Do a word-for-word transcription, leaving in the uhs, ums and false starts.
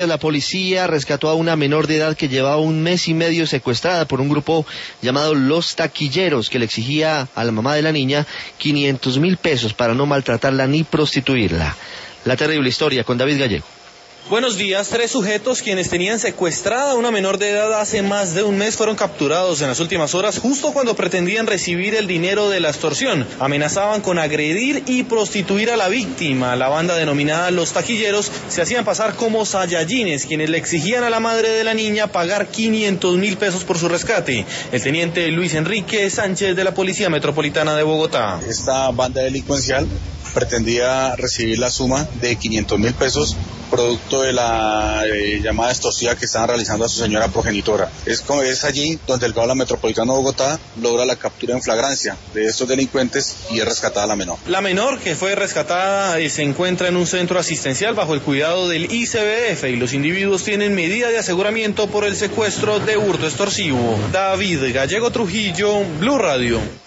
La policía rescató a una menor de edad que llevaba un mes y medio secuestrada por un grupo llamado Los Taquilleros, que le exigía a la mamá de la niña quinientos mil pesos para no maltratarla ni prostituirla. La terrible historia con David Gallego. Buenos días. Tres sujetos quienes tenían secuestrada a una menor de edad hace más de un mes fueron capturados en las últimas horas justo cuando pretendían recibir el dinero de la extorsión. Amenazaban con agredir y prostituir a la víctima. La banda denominada Los Taquilleros se hacían pasar como sayayines, quienes le exigían a la madre de la niña pagar quinientos mil pesos por su rescate. El teniente Luis Enrique Sánchez de la Policía Metropolitana de Bogotá. Esta banda delincuencial pretendía recibir la suma de quinientos mil pesos producto de la eh, llamada extorsiva que estaban realizando a su señora progenitora. Es, como, es allí donde el Gabinete Metropolitano de Bogotá logra la captura en flagrancia de estos delincuentes y es rescatada la menor. La menor que fue rescatada eh, se encuentra en un centro asistencial bajo el cuidado del I C B F y los individuos tienen medida de aseguramiento por el secuestro de hurto extorsivo. David Gallego Trujillo, Blue Radio.